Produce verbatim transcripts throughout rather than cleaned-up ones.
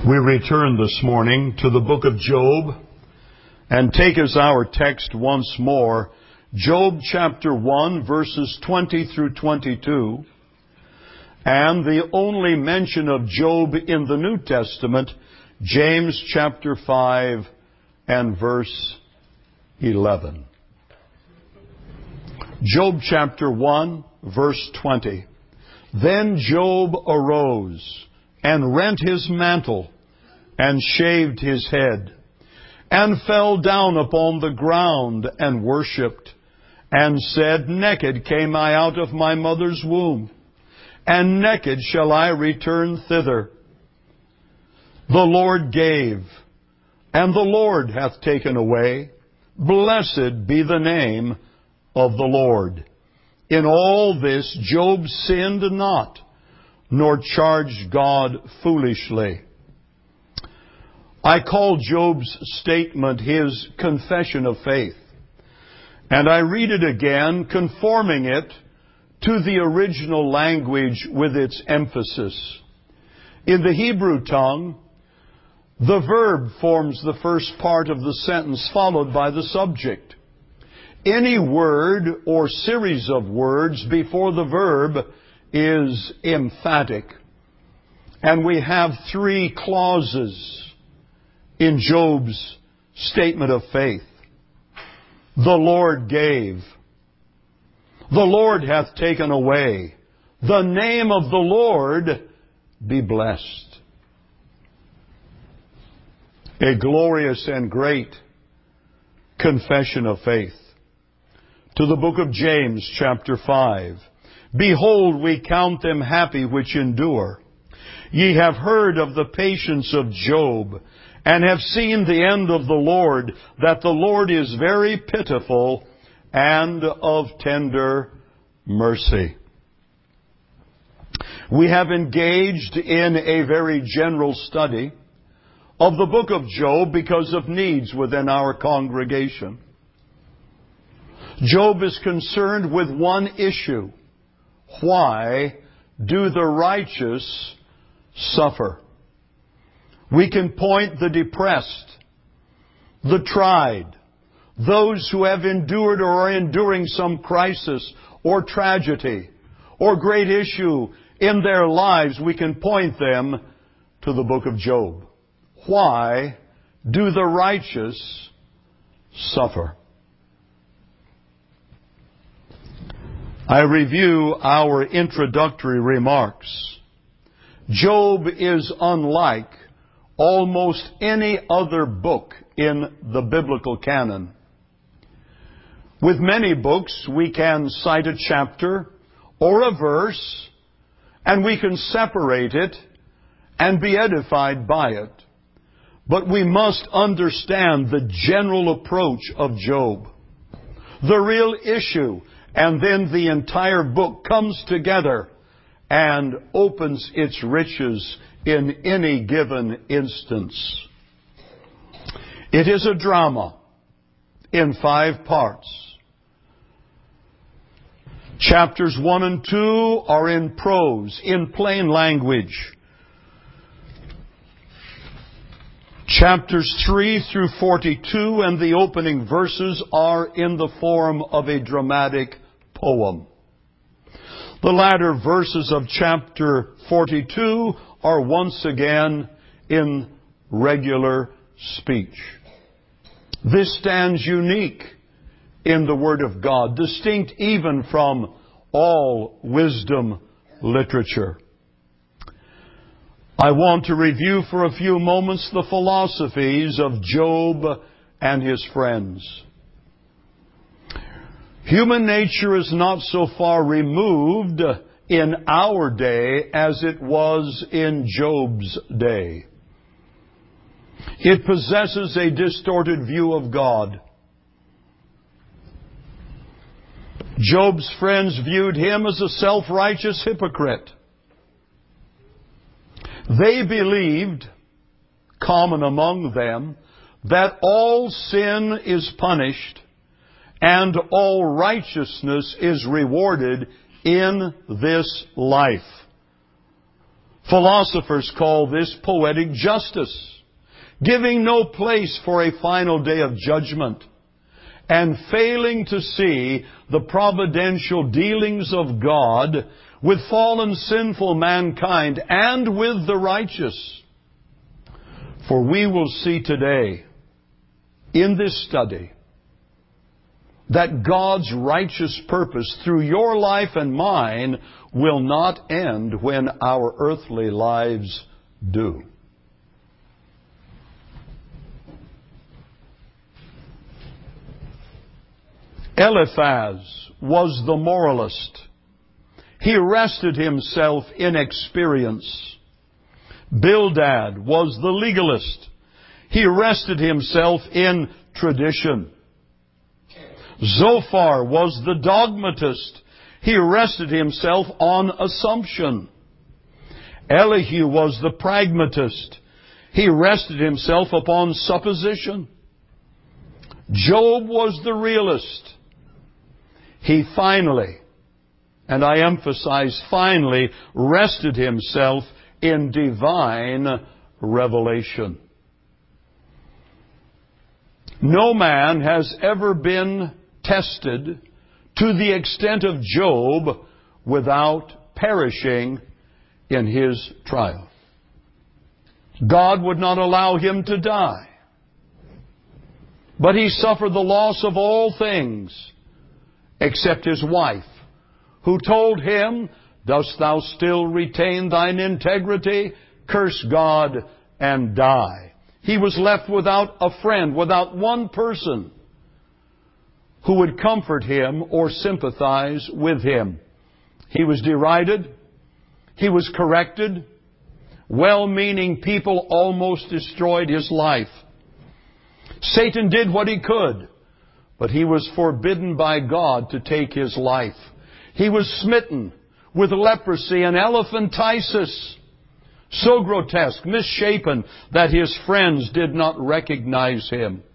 We return this morning to the book of Job and take as our text once more Job chapter one, verses twenty through twenty-two, and the only mention of Job in the New Testament, James chapter five and verse eleven. Job chapter one, verse twenty. Then Job arose and rent his mantle and shaved his head and fell down upon the ground and worshipped and said, Naked came I out of my mother's womb, and naked shall I return thither. The Lord gave, and the Lord hath taken away. Blessed be the name of the Lord. In all this Job sinned not, nor charged God foolishly. I call Job's statement his confession of faith. And I read it again, conforming it to the original language with its emphasis. In the Hebrew tongue, the verb forms the first part of the sentence, followed by the subject. Any word or series of words before the verb is emphatic. And we have three clauses in Job's statement of faith. The Lord gave. The Lord hath taken away. The name of the Lord be blessed. A glorious and great confession of faith. To the book of James, chapter five. Behold, we count them happy which endure. Ye have heard of the patience of Job, and have seen the end of the Lord, that the Lord is very pitiful and of tender mercy. We have engaged in a very general study of the book of Job because of needs within our congregation. Job is concerned with one issue. Why do the righteous suffer? We can point the depressed, the tried, those who have endured or are enduring some crisis or tragedy or great issue in their lives. We can point them to the book of Job. Why do the righteous suffer? I review our introductory remarks. Job is unlike almost any other book in the biblical canon. With many books, we can cite a chapter or a verse, and we can separate it and be edified by it. But we must understand the general approach of Job, the real issue, and then the entire book comes together and opens its riches in any given instance. It is a drama in five parts. Chapters one and two are in prose, in plain language. Chapters three through forty-two and the opening verses are in the form of a dramatic poem. The latter verses of chapter forty-two are once again in regular speech. This stands unique in the Word of God, distinct even from all wisdom literature. I want to review for a few moments the philosophies of Job and his friends. Human nature is not so far removed in our day as it was in Job's day. It possesses a distorted view of God. Job's friends viewed him as a self-righteous hypocrite. They believed, common among them, that all sin is punished and all righteousness is rewarded in this life. Philosophers call this poetic justice, giving no place for a final day of judgment, and failing to see the providential dealings of God with fallen sinful mankind and with the righteous. For we will see today in this study that God's righteous purpose through your life and mine will not end when our earthly lives do. Eliphaz was the moralist. He rested himself in experience. Bildad was the legalist. He rested himself in tradition. Zophar was the dogmatist. He rested himself on assumption. Elihu was the pragmatist. He rested himself upon supposition. Job was the realist. He finally, and I emphasize finally, rested himself in divine revelation. No man has ever been tested to the extent of Job without perishing in his trial. God would not allow him to die, but he suffered the loss of all things except his wife, who told him, "Dost thou still retain thine integrity? Curse God and die." He was left without a friend, without one person who would comfort him or sympathize with him. He was derided. He was corrected. Well-meaning people almost destroyed his life. Satan did what he could, but he was forbidden by God to take his life. He was smitten with leprosy and elephantiasis, so grotesque, misshapen, that his friends did not recognize him.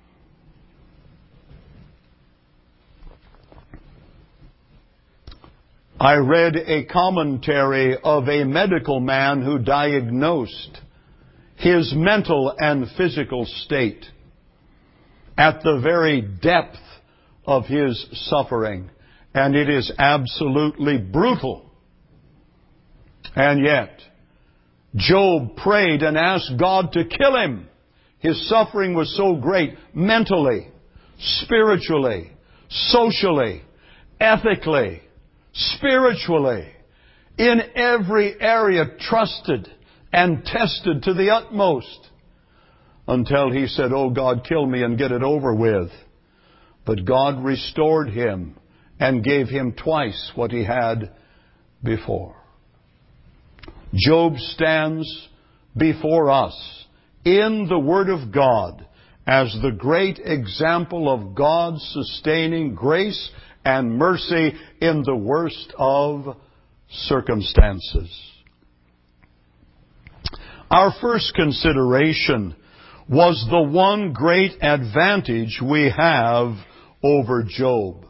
I read a commentary of a medical man who diagnosed his mental and physical state at the very depth of his suffering. And it is absolutely brutal. And yet, Job prayed and asked God to kill him. His suffering was so great, mentally, spiritually, socially, ethically, spiritually, in every area trusted and tested to the utmost, until he said, "Oh God, kill me and get it over with." But God restored him and gave him twice what he had before. Job stands before us in the Word of God as the great example of God's sustaining grace and mercy in the worst of circumstances. Our first consideration was the one great advantage we have over Job.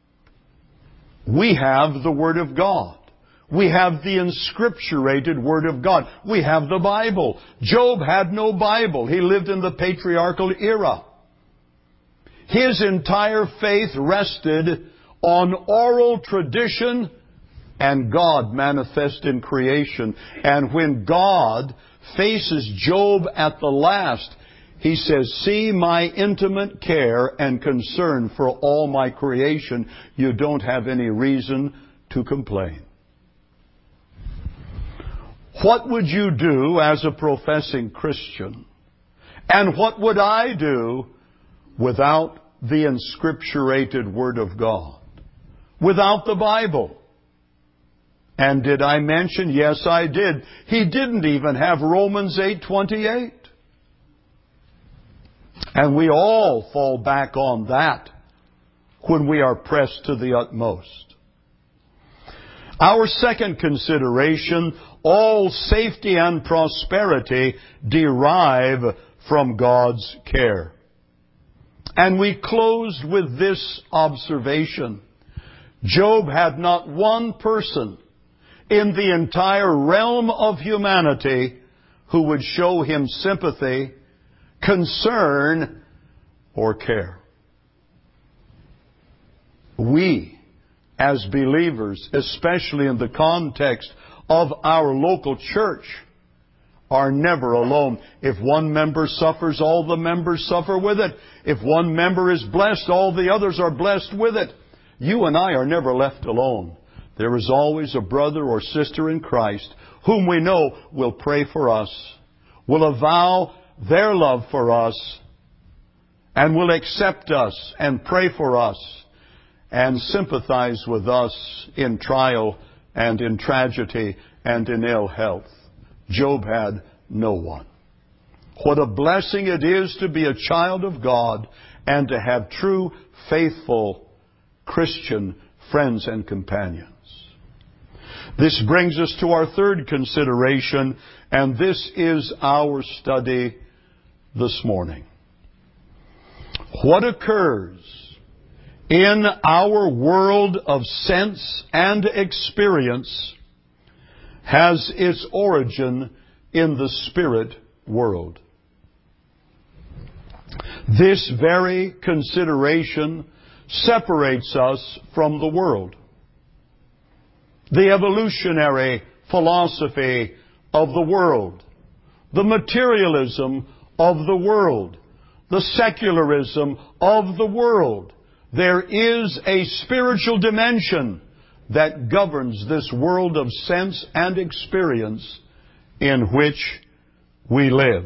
We have the Word of God. We have the inscripturated Word of God. We have the Bible. Job had no Bible. He lived in the patriarchal era. His entire faith rested on oral tradition and God manifest in creation. And when God faces Job at the last, he says, "See my intimate care and concern for all my creation. You don't have any reason to complain." What would you do as a professing Christian? And what would I do without the inscripturated Word of God? Without the Bible? And did I mention? Yes, I did. He didn't even have Romans eight twenty-eight. And we all fall back on that when we are pressed to the utmost. Our second consideration, all safety and prosperity derive from God's care. And we closed with this observation. Job had not one person in the entire realm of humanity who would show him sympathy, concern, or care. We, as believers, especially in the context of our local church, are never alone. If one member suffers, all the members suffer with it. If one member is blessed, all the others are blessed with it. You and I are never left alone. There is always a brother or sister in Christ whom we know will pray for us, will avow their love for us, and will accept us and pray for us and sympathize with us in trial and in tragedy and in ill health. Job had no one. What a blessing it is to be a child of God and to have true, faithful Christian friends and companions. This brings us to our third consideration, and this is our study this morning. What occurs in our world of sense and experience has its origin in the spirit world. This very consideration separates us from the world. The evolutionary philosophy of the world, the materialism of the world, the secularism of the world. There is a spiritual dimension that governs this world of sense and experience in which we live.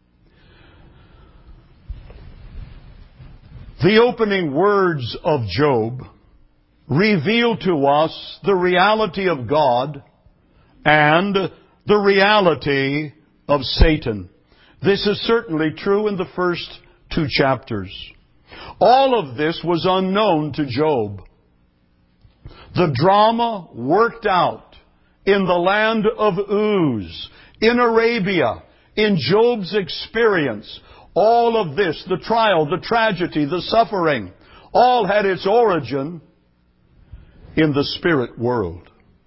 The opening words of Job reveal to us the reality of God and the reality of Satan. This is certainly true in the first two chapters. All of this was unknown to Job. The drama worked out in the land of Uz, in Arabia, in Job's experience. All of this, the trial, the tragedy, the suffering, all had its origin in the spirit world.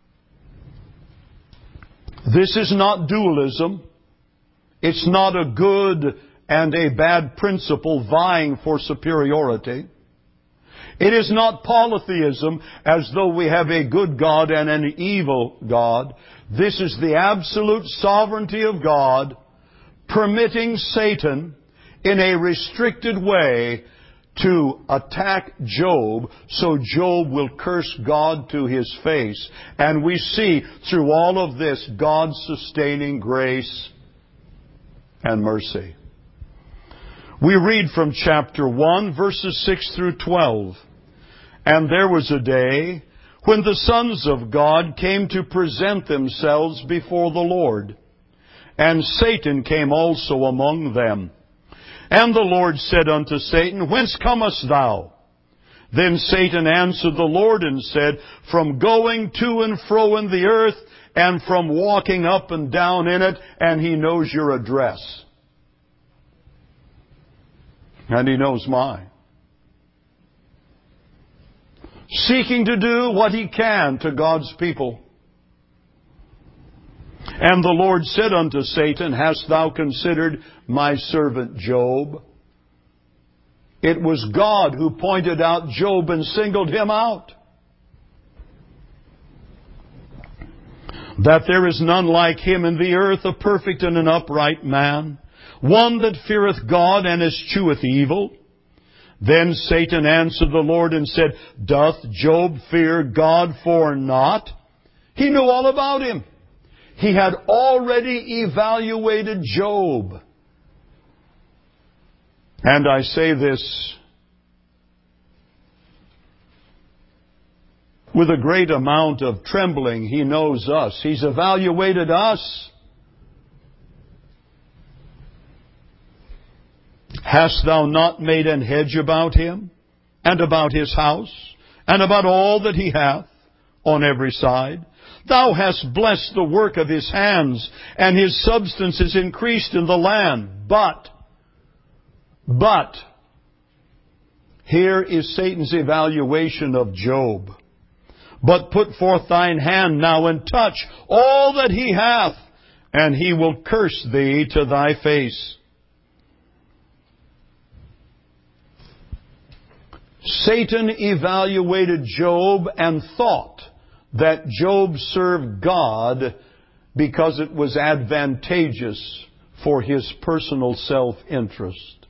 This is not dualism. It's not a good and a bad principle vying for superiority. It is not polytheism, as though we have a good God and an evil God. This is the absolute sovereignty of God, permitting Satan in a restricted way to attack Job, so Job will curse God to his face. And we see through all of this God's sustaining grace and mercy. We read from chapter one, verses six through twelve. And there was a day when the sons of God came to present themselves before the Lord. And Satan came also among them. And the Lord said unto Satan, Whence comest thou? Then Satan answered the Lord and said, From going to and fro in the earth, and from walking up and down in it. And he knows your address. And he knows mine. Seeking to do what he can to God's people. And the Lord said unto Satan, Hast thou considered my servant Job? It was God who pointed out Job and singled him out. That there is none like him in the earth, a perfect and an upright man, one that feareth God and escheweth evil. Then Satan answered the Lord and said, Doth Job fear God for naught? He knew all about him. He had already evaluated Job. And I say this with a great amount of trembling. He knows us. He's evaluated us. Hast thou not made an hedge about him, and about his house, and about all that he hath, on every side? Thou hast blessed the work of his hands, and his substance is increased in the land. But, but, here is Satan's evaluation of Job. But put forth thine hand now and touch all that he hath, and he will curse thee to thy face. Satan evaluated Job and thought that Job served God because it was advantageous for his personal self-interest.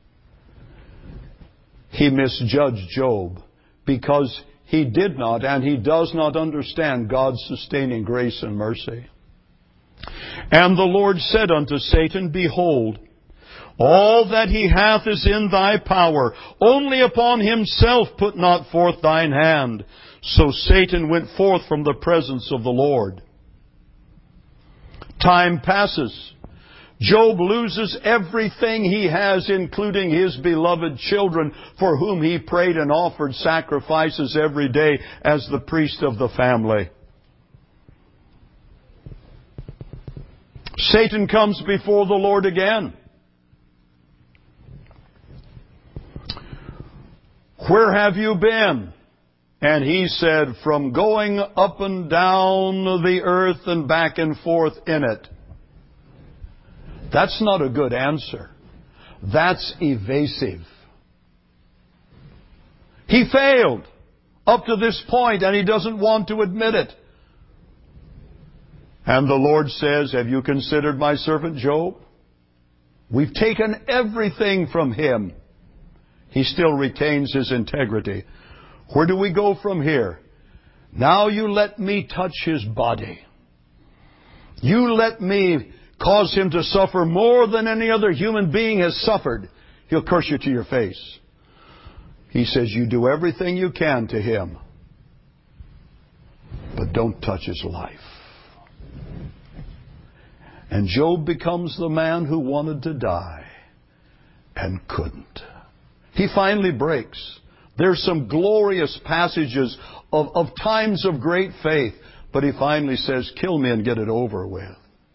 He misjudged Job because he did not and he does not understand God's sustaining grace and mercy. And the Lord said unto Satan, Behold, all that he hath is in thy power. Only upon himself put not forth thine hand. So Satan went forth from the presence of the Lord. Time passes. Job loses everything he has, including his beloved children, for whom he prayed and offered sacrifices every day as the priest of the family. Satan comes before the Lord again. Where have you been? And he said, from going up and down the earth and back and forth in it. That's not a good answer. That's evasive. He failed up to this point, and he doesn't want to admit it. And the Lord says, have you considered my servant Job? We've taken everything from him. He still retains his integrity. Where do we go from here? Now you let me touch his body. You let me cause him to suffer more than any other human being has suffered. He'll curse you to your face. He says, you do everything you can to him, but don't touch his life. And Job becomes the man who wanted to die and couldn't. He finally breaks. There's some glorious passages of, of times of great faith, but he finally says, kill me and get it over with.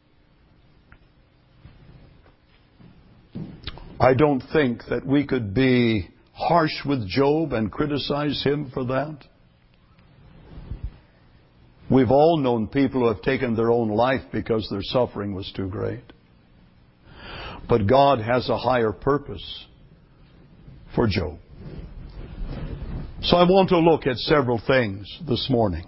I don't think that we could be harsh with Job and criticize him for that. We've all known people who have taken their own life because their suffering was too great. But God has a higher purpose for Job. So I want to look at several things this morning.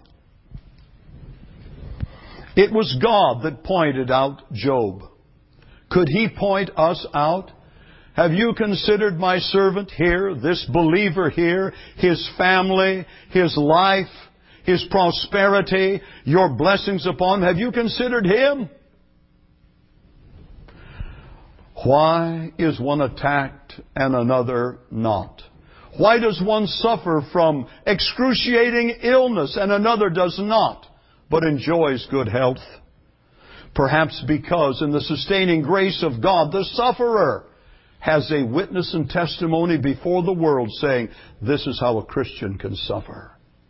It was God that pointed out Job. Could he point us out? Have you considered my servant here, this believer here, his family, his life, his prosperity, your blessings upon him? Have you considered him? Why is one attacked and another not? Why does one suffer from excruciating illness and another does not, but enjoys good health? Perhaps because in the sustaining grace of God, the sufferer has a witness and testimony before the world saying, this is how a Christian can suffer.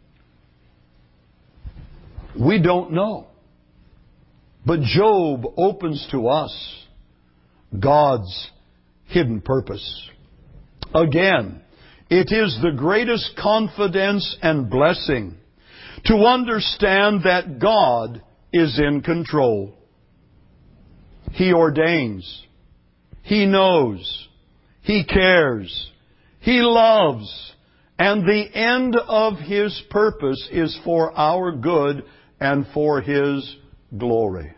We don't know. But Job opens to us God's hidden purpose. Again, it is the greatest confidence and blessing to understand that God is in control. He ordains. He knows. He cares. He loves. And the end of His purpose is for our good and for His glory.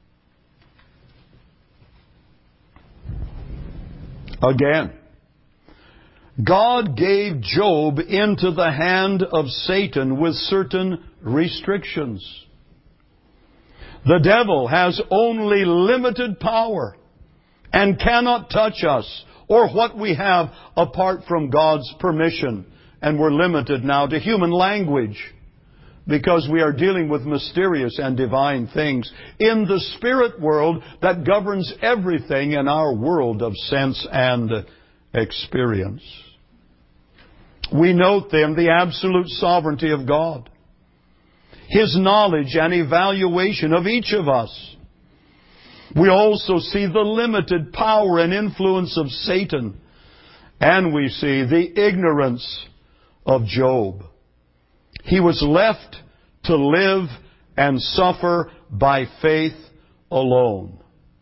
Again, God gave Job into the hand of Satan with certain restrictions. The devil has only limited power and cannot touch us or what we have apart from God's permission. And we're limited now to human language because we are dealing with mysterious and divine things in the spirit world that governs everything in our world of sense and experience. We note then the absolute sovereignty of God, His knowledge and evaluation of each of us. We also see the limited power and influence of Satan, and we see the ignorance of Job. He was left to live and suffer by faith alone.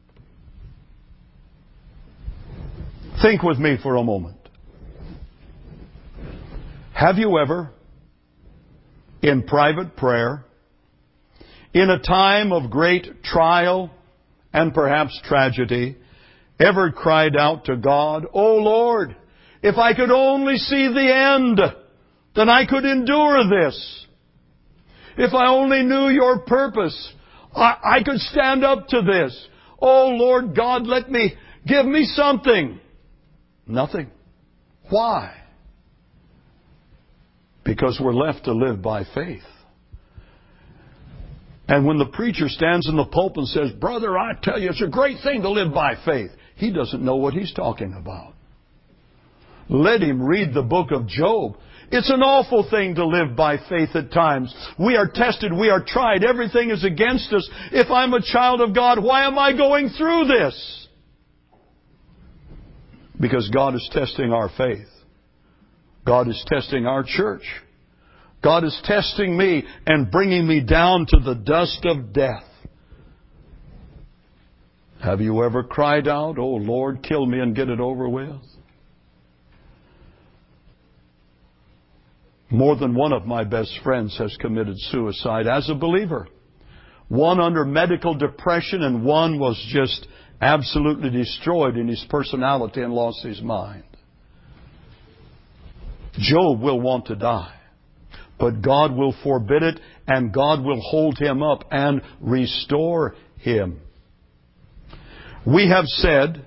Think with me for a moment. Have you ever, in private prayer, in a time of great trial and perhaps tragedy, ever cried out to God, "Oh Lord, if I could only see the end, then I could endure this. If I only knew your purpose, I, I could stand up to this. Oh Lord God, let me, give me something." Nothing. Why? Because we're left to live by faith. And when the preacher stands in the pulpit and says, "Brother, I tell you, it's a great thing to live by faith," he doesn't know what he's talking about. Let him read the book of Job. It's an awful thing to live by faith at times. We are tested. We are tried. Everything is against us. If I'm a child of God, why am I going through this? Because God is testing our faith. God is testing our church. God is testing me and bringing me down to the dust of death. Have you ever cried out, "Oh Lord, kill me and get it over with"? More than one of my best friends has committed suicide as a believer. One under medical depression, and one was just absolutely destroyed in his personality and lost his mind. Job will want to die, but God will forbid it, and God will hold him up and restore him. We have said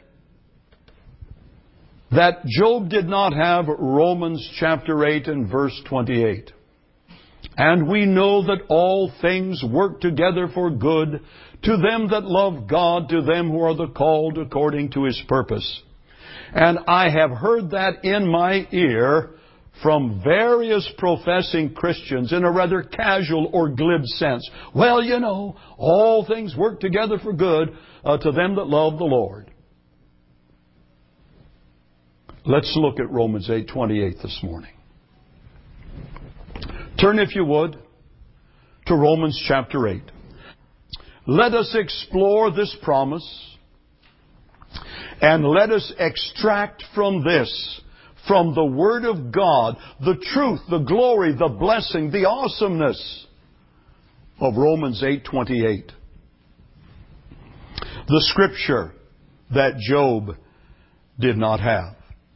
that Job did not have Romans chapter eight and verse twenty-eight. And we know that all things work together for good to them that love God, to them who are the called according to His purpose. And I have heard that in my ear from various professing Christians in a rather casual or glib sense. Well, you know, all things work together for good uh, to them that love the Lord. Let's look at Romans eight twenty-eight this morning. Turn, if you would, to Romans chapter eight. Let us explore this promise, and let us extract from this, from the Word of God, the truth, the glory, the blessing, the awesomeness of Romans eight twenty-eight. The scripture that Job did not have.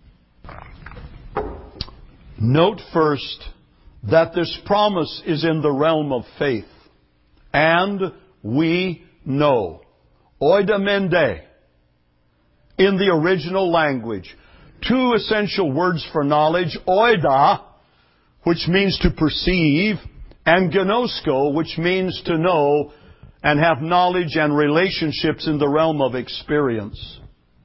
Note first that this promise is in the realm of faith. And we know. Oidamende. In the original language. Two essential words for knowledge. Oida, which means to perceive, and gnosko, which means to know and have knowledge and relationships in the realm of experience.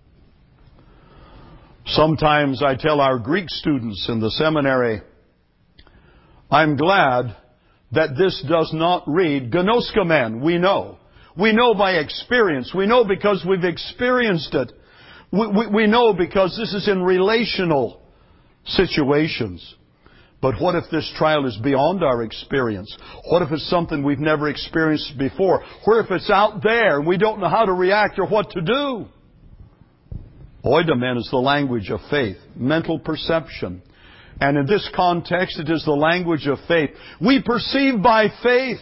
Sometimes I tell our Greek students in the seminary, I'm glad that this does not read gnoskomen. We know. We know by experience. We know because we've experienced it. We, we, we know because this is in relational situations. But what if this trial is beyond our experience? What if it's something we've never experienced before? What if it's out there and we don't know how to react or what to do? Oidamen is the language of faith, mental perception. And in this context, it is the language of faith. We perceive by faith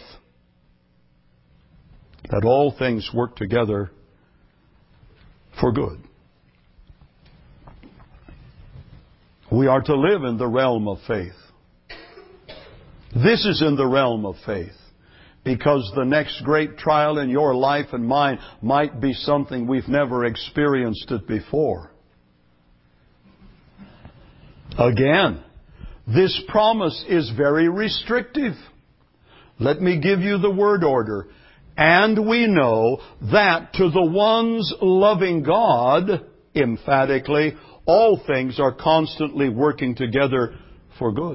that all things work together for good. We are to live in the realm of faith. This is in the realm of faith, because the next great trial in your life and mine might be something we've never experienced it before. Again, this promise is very restrictive. Let me give you the word order. And we know that to the ones loving God, emphatically, all things are constantly working together for good.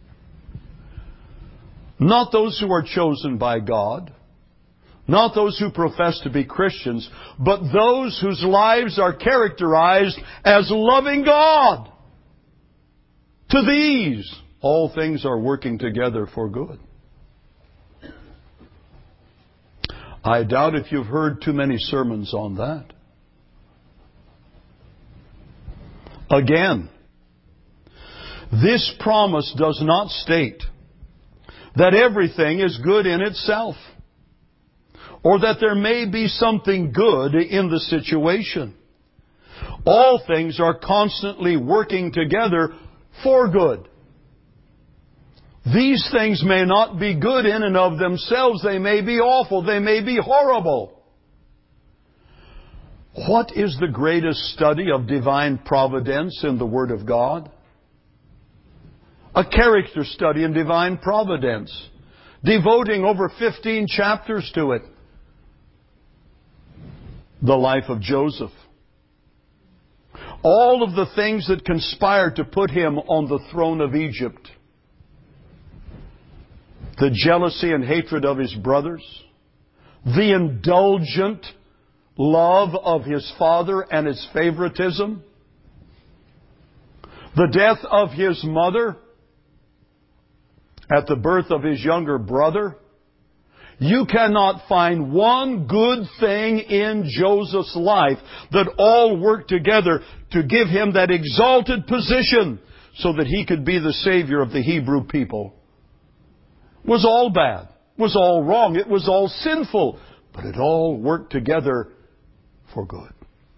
Not those who are chosen by God, not those who profess to be Christians, but those whose lives are characterized as loving God. To these, all things are working together for good. I doubt if you've heard too many sermons on that. Again, this promise does not state that everything is good in itself, or that there may be something good in the situation. All things are constantly working together for good. These things may not be good in and of themselves. They may be awful. They may be horrible. What is the greatest study of divine providence in the Word of God? A character study in divine providence, devoting over fifteen chapters to it. The life of Joseph. All of the things that conspired to put him on the throne of Egypt. The jealousy and hatred of his brothers. The indulgent love of his father and his favoritism. The death of his mother at the birth of his younger brother. You cannot find one good thing in Joseph's life that all worked together to give him that exalted position so that he could be the Savior of the Hebrew people. It was all bad. It was all wrong. It was all sinful. But it all worked together for good.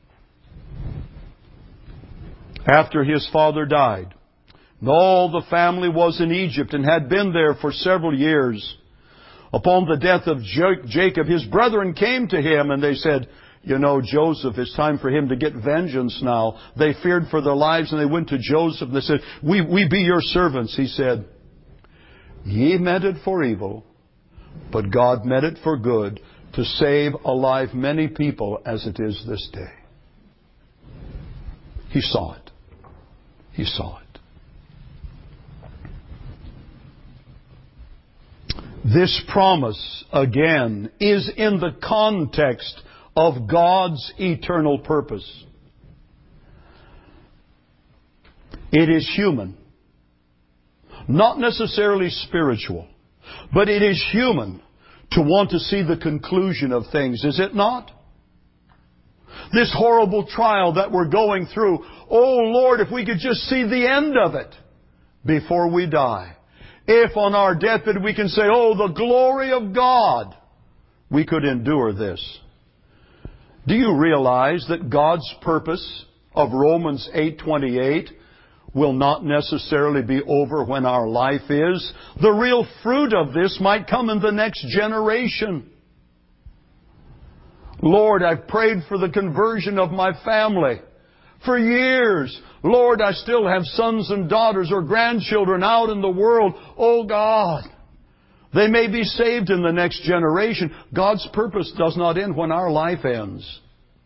After his father died, and all the family was in Egypt and had been there for several years, upon the death of Jacob, his brethren came to him and they said, you know, Joseph, it's time for him to get vengeance now. They feared for their lives and they went to Joseph and they said, we, we be your servants. He said, ye meant it for evil, but God meant it for good, to save alive many people as it is this day. He saw it. He saw it. This promise, again, is in the context of God's eternal purpose. It is human. Not necessarily spiritual. But it is human to want to see the conclusion of things, is it not? This horrible trial that we're going through, oh Lord, if we could just see the end of it before we die. If on our deathbed we can say, oh, the glory of God, we could endure this. Do you realize that God's purpose of Romans eight twenty-eight will not necessarily be over when our life is? The real fruit of this might come in the next generation. Lord, I've prayed for the conversion of my family for years. Lord, I still have sons and daughters or grandchildren out in the world. Oh God, they may be saved in the next generation. God's purpose does not end when our life ends.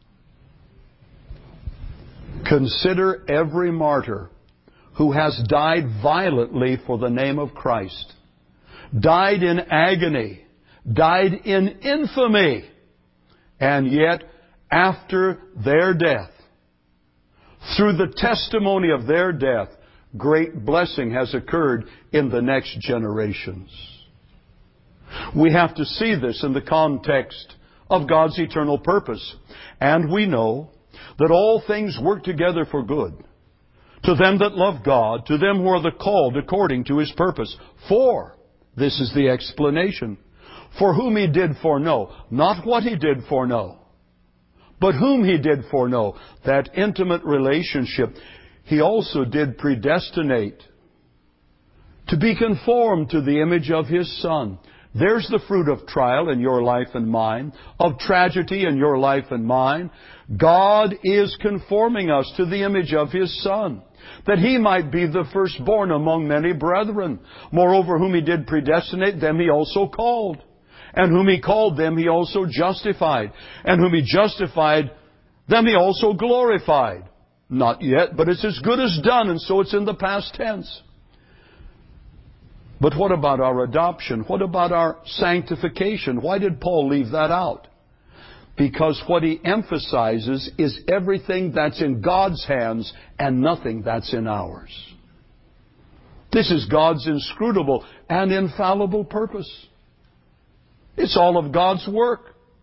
Consider every martyr who has died violently for the name of Christ, died in agony, died in infamy, and yet after their death, through the testimony of their death, great blessing has occurred in the next generations. We have to see this in the context of God's eternal purpose. And we know that all things work together for good, to them that love God, to them who are the called according to His purpose. For, this is the explanation, for whom He did foreknow, not what He did foreknow, but whom He did foreknow, that intimate relationship, He also did predestinate to be conformed to the image of His Son. There's the fruit of trial in your life and mine, of tragedy in your life and mine. God is conforming us to the image of His Son, that He might be the firstborn among many brethren. Moreover, whom He did predestinate, them He also called. And whom He called, them He also justified. And whom He justified, them He also glorified. Not yet, but it's as good as done, and so it's in the past tense. But what about our adoption? What about our sanctification? Why did Paul leave that out? Because what he emphasizes is everything that's in God's hands and nothing that's in ours. This is God's inscrutable and infallible purpose. It's all of God's work.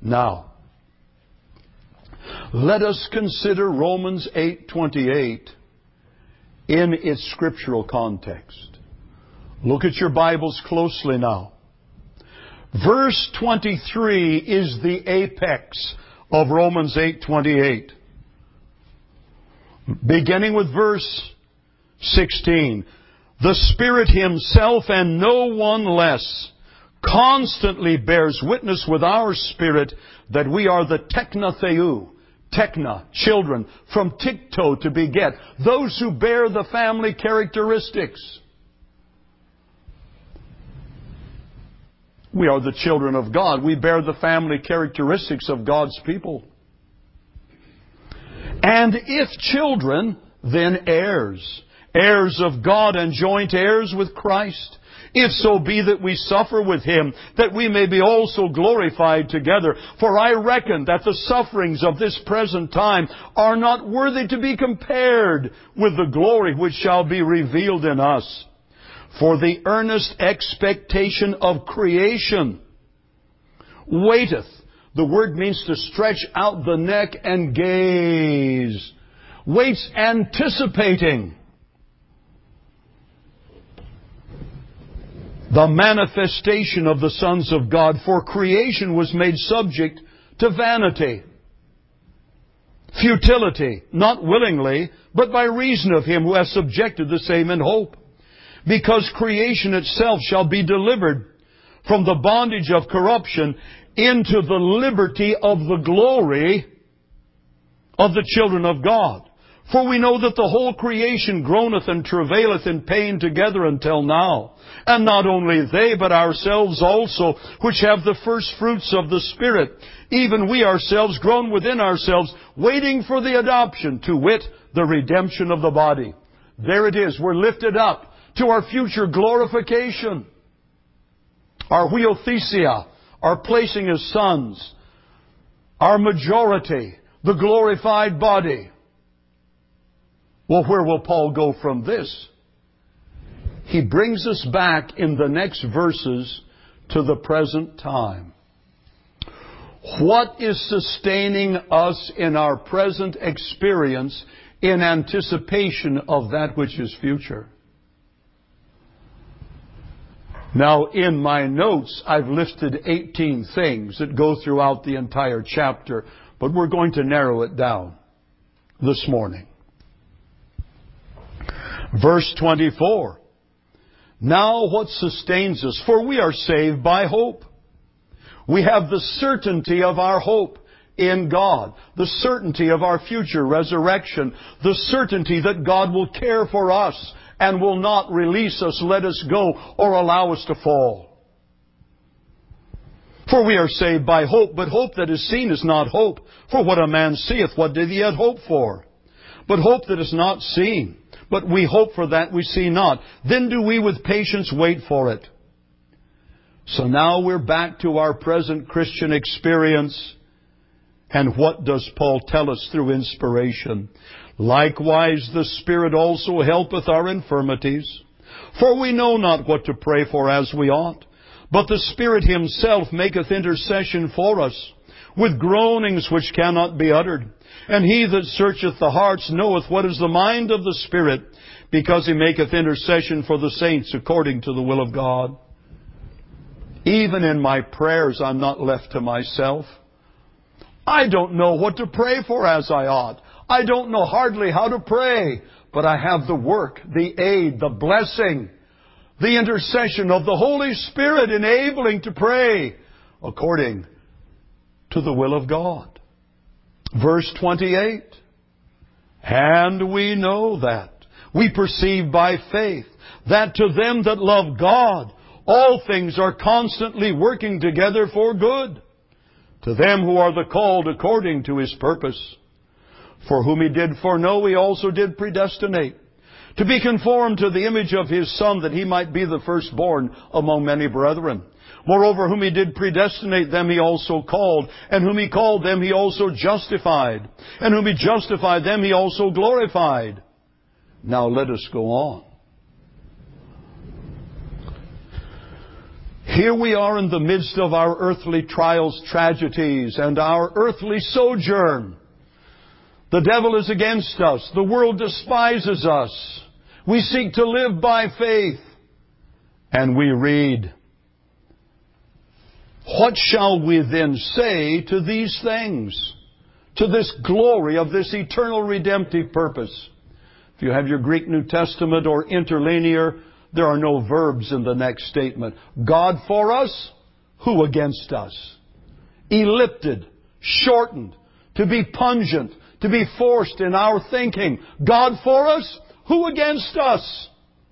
Now, let us consider Romans eight twenty-eight in its scriptural context. Look at your Bibles closely now. Verse twenty-three is the apex of Romans eight twenty-eight. Beginning with verse sixteen. The Spirit Himself and no one less constantly bears witness with our spirit that we are the tekna theou, tekna, children, from tikto, to beget, those who bear the family characteristics. We are the children of God. We bear the family characteristics of God's people. And if children, then heirs. Heirs of God and joint heirs with Christ. If so be that we suffer with Him, that we may be also glorified together. For I reckon that the sufferings of this present time are not worthy to be compared with the glory which shall be revealed in us. For the earnest expectation of creation waiteth. The word means to stretch out the neck and gaze. Waits anticipating the manifestation of the sons of God. For creation was made subject to vanity, futility, not willingly, but by reason of Him who has subjected the same in hope. Because creation itself shall be delivered from the bondage of corruption into the liberty of the glory of the children of God. For we know that the whole creation groaneth and travaileth in pain together until now. And not only they, but ourselves also, which have the first fruits of the Spirit, even we ourselves groan within ourselves, waiting for the adoption, to wit, the redemption of the body. There it is. We're lifted up to our future glorification. Our huiothesia, our placing as sons, our majority, the glorified body. Well, where will Paul go from this? He brings us back in the next verses to the present time. What is sustaining us in our present experience in anticipation of that which is future? Now, in my notes, I've listed eighteen things that go throughout the entire chapter, but we're going to narrow it down this morning. Verse twenty-four. Now what sustains us? For we are saved by hope. We have the certainty of our hope in God, the certainty of our future resurrection, the certainty that God will care for us and will not release us, let us go, or allow us to fall. For we are saved by hope, but hope that is seen is not hope. For what a man seeth, what did he yet hope for? But hope that is not seen. But we hope for that we see not. Then do we with patience wait for it. So now we're back to our present Christian experience. And what does Paul tell us through inspiration? Likewise, the Spirit also helpeth our infirmities. For we know not what to pray for as we ought. But the Spirit Himself maketh intercession for us, with groanings which cannot be uttered. And He that searcheth the hearts knoweth what is the mind of the Spirit, because He maketh intercession for the saints according to the will of God. Even in my prayers, I'm not left to myself. I don't know what to pray for as I ought. I don't know hardly how to pray. But I have the work, the aid, the blessing, the intercession of the Holy Spirit enabling to pray according to the will of God. Verse twenty-eight. And we know that, we perceive by faith, that to them that love God, all things are constantly working together for good, to them who are the called according to His purpose. For whom He did foreknow, He also did predestinate, to be conformed to the image of His Son, that He might be the firstborn among many brethren. Moreover, whom He did predestinate, them He also called. And whom He called, them He also justified. And whom He justified, them He also glorified. Now let us go on. Here we are in the midst of our earthly trials, tragedies, and our earthly sojourn. The devil is against us. The world despises us. We seek to live by faith. And we read, what shall we then say to these things? To this glory of this eternal redemptive purpose? If you have your Greek New Testament or interlinear, there are no verbs in the next statement. God for us, who against us? Ellipted, shortened, to be pungent, to be forced in our thinking. God for us, who against us?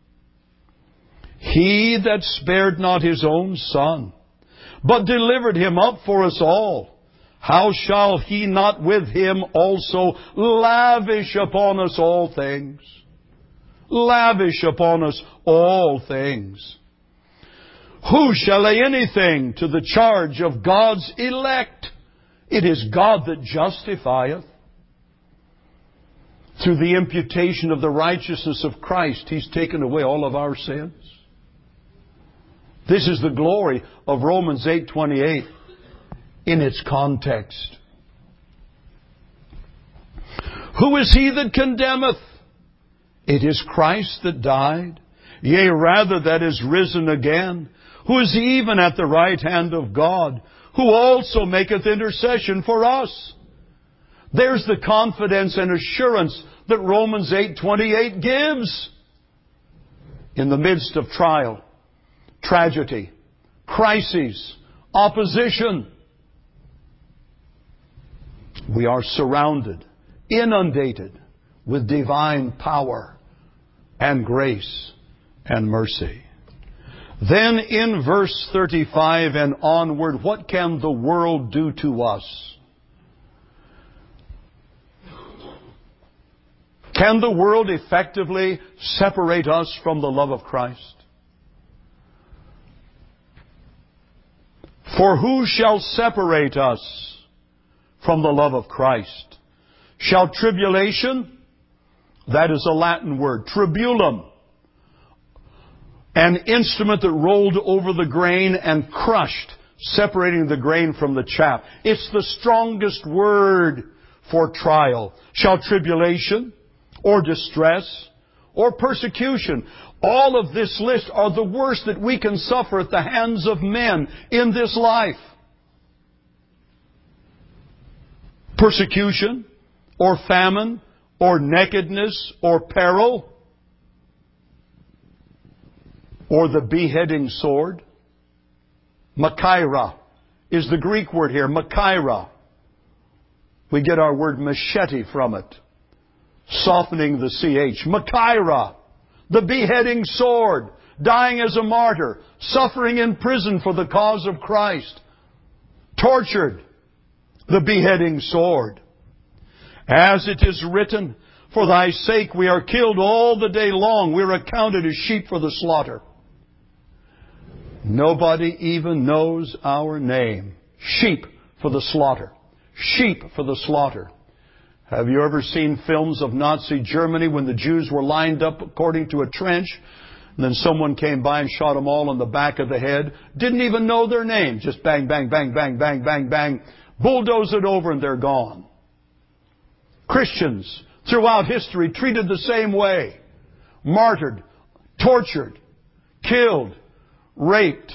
He that spared not His own Son, but delivered Him up for us all, how shall He not with Him also lavish upon us all things? Lavish upon us all things. Who shall lay anything to the charge of God's elect? It is God that justifieth. Through the imputation of the righteousness of Christ, He's taken away all of our sins. This is the glory of Romans eight twenty-eight in its context. Who is he that condemneth? It is Christ that died, yea, rather that is risen again, who is even at the right hand of God, who also maketh intercession for us. There's the confidence and assurance that Romans eight twenty-eight gives. In the midst of trial, tragedy, crises, opposition, we are surrounded, inundated with divine power and grace and mercy. Then in verse thirty-five and onward, what can the world do to us? Can the world effectively separate us from the love of Christ? For who shall separate us from the love of Christ? Shall tribulation, that is a Latin word, tribulum, an instrument that rolled over the grain and crushed, separating the grain from the chaff. It's the strongest word for trial. Shall tribulation, or distress, or persecution. All of this list are the worst that we can suffer at the hands of men in this life. Persecution, or famine, or nakedness, or peril, or the beheading sword. Machaira is the Greek word here, Machaira. We get our word machete from it, softening the C H. Machaira, the beheading sword, dying as a martyr, suffering in prison for the cause of Christ, tortured, the beheading sword. As it is written, for thy sake we are killed all the day long. We are accounted as sheep for the slaughter. Nobody even knows our name. Sheep for the slaughter. Sheep for the slaughter. Have you ever seen films of Nazi Germany when the Jews were lined up according to a trench, and then someone came by and shot them all on the back of the head? Didn't even know their name. Just bang, bang, bang, bang, bang, bang, bang. Bulldoze it over and they're gone. Christians throughout history treated the same way. Martyred, tortured, killed, raped.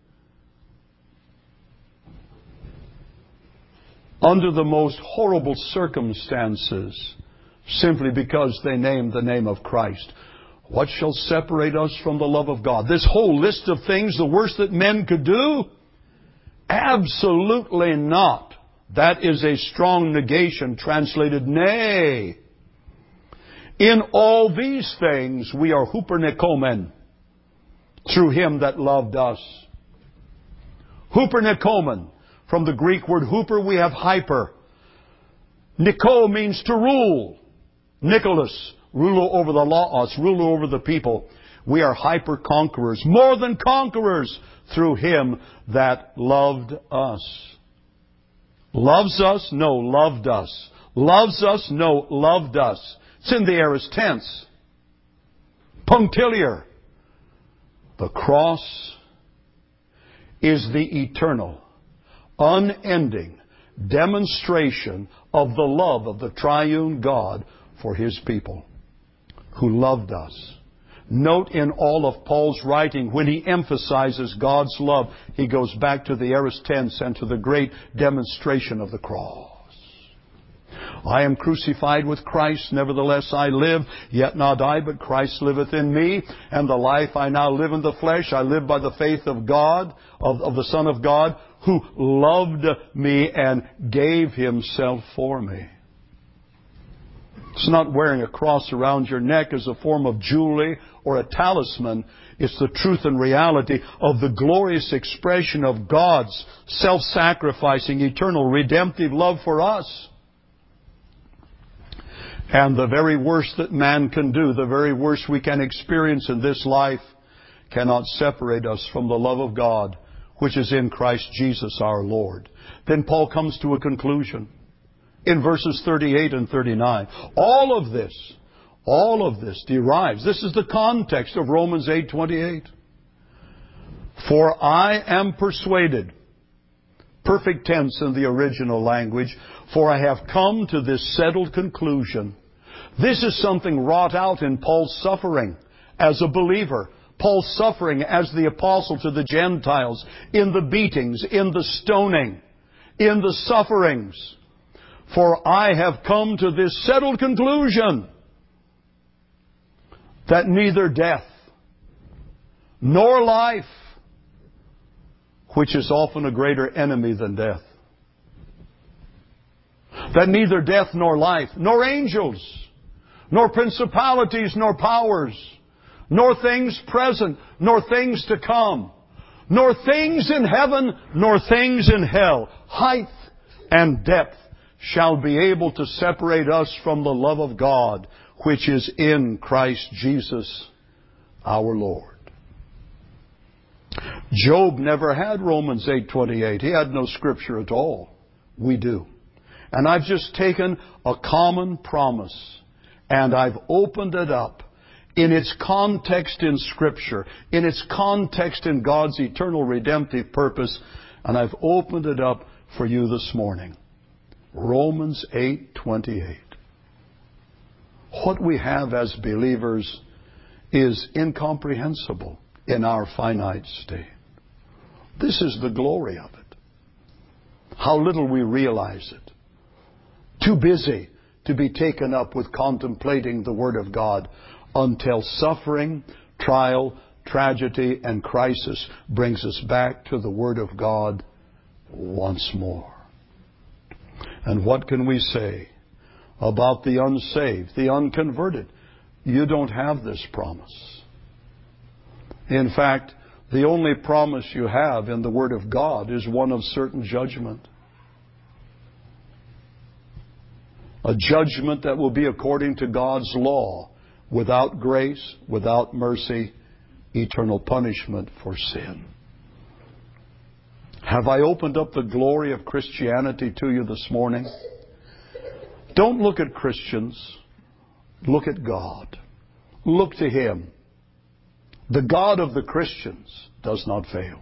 Under the most horrible circumstances, simply because they named the name of Christ. What shall separate us from the love of God? This whole list of things, the worst that men could do? Absolutely not. That is a strong negation, translated nay. In all these things we are hupernekomen, through Him that loved us. Hupernekomen. From the Greek word huper, we have hyper. Niko means to rule. Nicholas, ruler over the laos, ruler over the people. We are hyper conquerors, more than conquerors, through Him that loved us. Loves us? No, loved us. Loves us? No, loved us. It's in the aorist tense. Punctiliar. The cross is the eternal, unending demonstration of the love of the triune God for His people who loved us. Note in all of Paul's writing, when he emphasizes God's love, he goes back to the aorist tense and to the great demonstration of the cross. I am crucified with Christ, nevertheless I live, yet not I, but Christ liveth in me. And the life I now live in the flesh, I live by the faith of God, of, of the Son of God, who loved me and gave Himself for me. It's not wearing a cross around your neck as a form of jewelry or a talisman. It's the truth and reality of the glorious expression of God's self-sacrificing, eternal, redemptive love for us. And the very worst that man can do, the very worst we can experience in this life, cannot separate us from the love of God, which is in Christ Jesus our Lord. Then Paul comes to a conclusion in verses thirty-eight and thirty-nine. All of this, all of this derives, this is the context of Romans eight twenty-eight. For I am persuaded, perfect tense in the original language, for I have come to this settled conclusion. This is something wrought out in Paul's suffering as a believer. Paul's suffering as the apostle to the Gentiles, in the beatings, in the stoning, in the sufferings. For I have come to this settled conclusion that neither death nor life, which is often a greater enemy than death, that neither death nor life, nor angels, nor principalities, nor powers, nor things present, nor things to come, nor things in heaven, nor things in hell, height and depth, shall be able to separate us from the love of God, which is in Christ Jesus our Lord. Job never had Romans eight twenty-eight. He had no scripture at all. We do. And I've just taken a common promise and I've opened it up in its context in Scripture, in its context in God's eternal redemptive purpose, and I've opened it up for you this morning. Romans eight twenty-eight. What we have as believers is incomprehensible in our finite state. This is the glory of it. How little we realize it. Too busy to be taken up with contemplating the Word of God until suffering, trial, tragedy, and crisis brings us back to the Word of God once more. And what can we say about the unsaved, the unconverted? You don't have this promise. In fact, the only promise you have in the Word of God is one of certain judgment. A judgment that will be according to God's law, without grace, without mercy, eternal punishment for sin. Have I opened up the glory of Christianity to you this morning? Don't look at Christians. Look at God. Look to Him. The God of the Christians does not fail.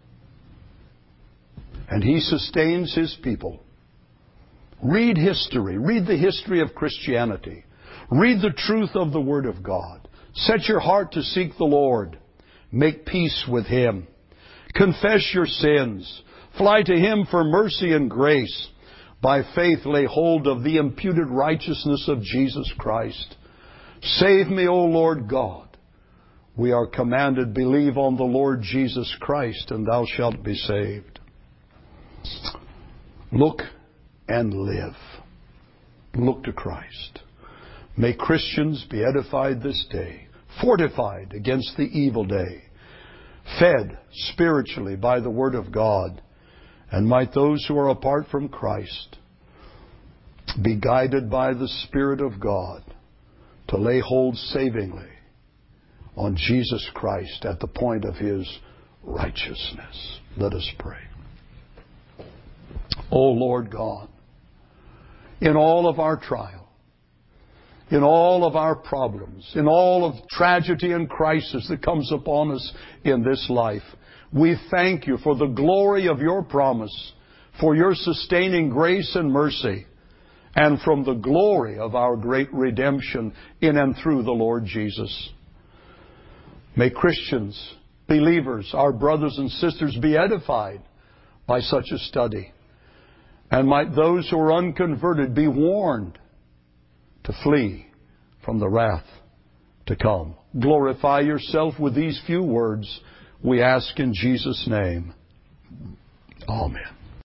And He sustains His people. Read history. Read the history of Christianity. Read the truth of the Word of God. Set your heart to seek the Lord. Make peace with Him. Confess your sins. Fly to Him for mercy and grace. By faith lay hold of the imputed righteousness of Jesus Christ. Save me, O Lord God. We are commanded, believe on the Lord Jesus Christ, and thou shalt be saved. Look and live. Look to Christ. May Christians be edified this day, fortified against the evil day, fed spiritually by the Word of God, and might those who are apart from Christ be guided by the Spirit of God to lay hold savingly on Jesus Christ at the point of His righteousness. Let us pray. O Lord God, in all of our trial, in all of our problems, in all of tragedy and crisis that comes upon us in this life, We thank you for the glory of your promise, for your sustaining grace and mercy, and from the glory of our great redemption in and through the Lord Jesus. May Christians, believers, our brothers and sisters be edified by such a study. And might those who are unconverted be warned to flee from the wrath to come. Glorify yourself with these few words, we ask in Jesus' name. Amen.